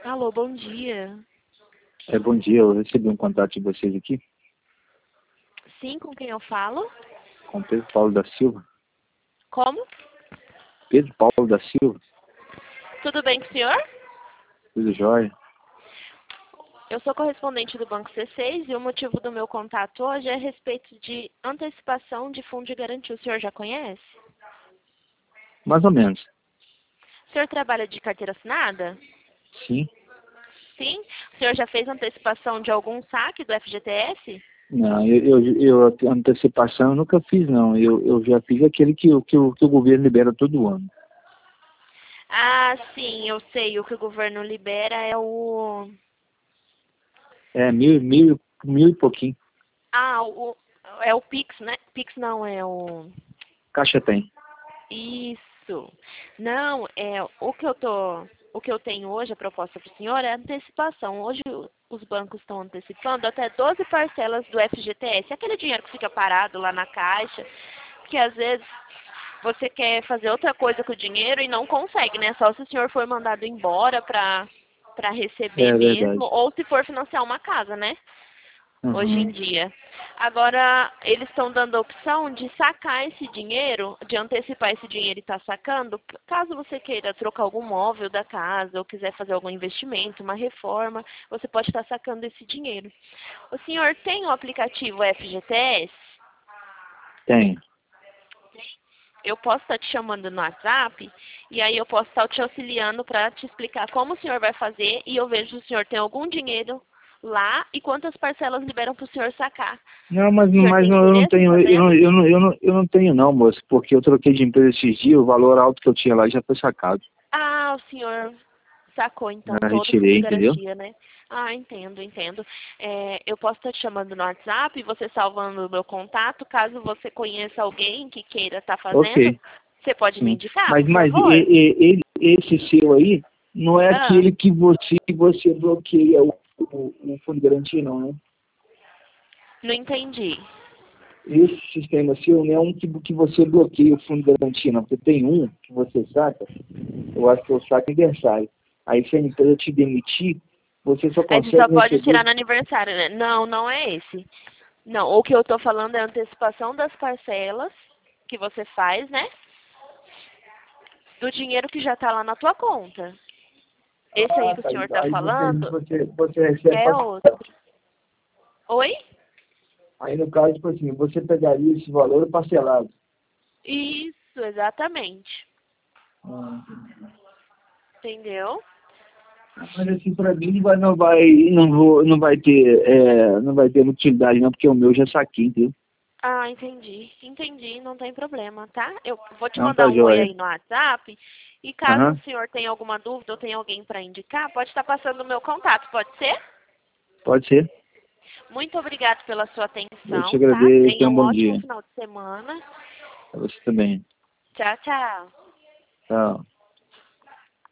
Alô, bom dia. Bom dia, eu recebi um contato de vocês aqui, Sim, com quem eu falo? com Pedro Paulo da Silva. Como? Pedro Paulo da Silva, Tudo bem com o senhor? tudo jóia? Eu sou correspondente do Banco C6 e o motivo do meu contato hoje é a respeito de antecipação de fundo de garantia. O senhor já conhece? Mais ou menos, O senhor trabalha de carteira assinada? sim. Sim. O senhor já fez antecipação de algum saque do FGTS? Não, antecipação eu nunca fiz, não. Eu já fiz aquele que o governo libera todo ano. Ah, sim, eu sei. O que o governo libera é o... Mil e pouquinho. Ah, é o Pix, né? Pix não, é o... Caixa tem. Isso. Não, o que eu tenho hoje, a proposta para o senhor é antecipação. Hoje os bancos estão antecipando até 12 parcelas do FGTS, aquele dinheiro que fica parado lá na caixa, que às vezes você quer fazer outra coisa com o dinheiro e não consegue, né? Só se o senhor for mandado embora para receber É mesmo, verdade. ou se for financiar uma casa, né? Hoje em Uhum. dia. Agora, eles estão dando a opção de sacar esse dinheiro, de antecipar esse dinheiro e estar sacando, caso você queira trocar algum móvel da casa ou quiser fazer algum investimento, uma reforma, você pode estar sacando esse dinheiro. O senhor tem o aplicativo FGTS? Tenho. Eu posso estar te chamando no WhatsApp e aí eu posso estar te auxiliando para te explicar como o senhor vai fazer e eu vejo se o senhor tem algum dinheiro lá e quantas parcelas liberam para o senhor sacar. Não, O senhor tem eu não interesse em tenho, fazê-lo? eu não tenho não, moço, porque eu troquei de empresa esses dias, o valor alto que eu tinha lá já foi sacado. Ah, o senhor sacou então todo o fundo Retirei, de entendeu? garantia, né? Ah, entendo, entendo. Eu posso estar te chamando no WhatsApp, você salvando o meu contato, caso você conheça alguém que queira estar fazendo, Ok, você pode me sim. indicar, Mas, por favor? esse seu aí não é Ah, aquele que você bloqueia o fundo de garantia, não, né? não entendi. Esse sistema seu não é um que você bloqueia o fundo de garantia, não. Porque tem um que você saca, eu acho que é o saque aniversário. Aí se a empresa te demitir, você só Aí você só consegue pode tirar receber. no aniversário, né? Não, não é esse. Não, o que eu tô falando é a antecipação das parcelas que você faz, né? Do dinheiro que já tá lá na tua conta. Esse aí Ah, que o tá. senhor tá Aí falando você recebe é outro. parcelado. Oi? Aí no caso, tipo assim, você pegaria esse valor parcelado. Isso, exatamente. Ah, Entendeu? mas assim, para mim não vai ter, não vai ter muita utilidade não, porque o meu já saquei, entendeu? Ah, entendi. Entendi, não tem problema, tá? Eu vou te Não, mandar tá um oi joia. aí no WhatsApp. E caso o Aham, senhor tenha alguma dúvida ou tenha alguém para indicar, pode estar passando o meu contato, pode ser? pode ser. Muito obrigada pela sua Eu te atenção, tá? agradeço, Tenha tenha um um bom ótimo dia. final de semana. Pra você também. Tchau, tchau. Tchau.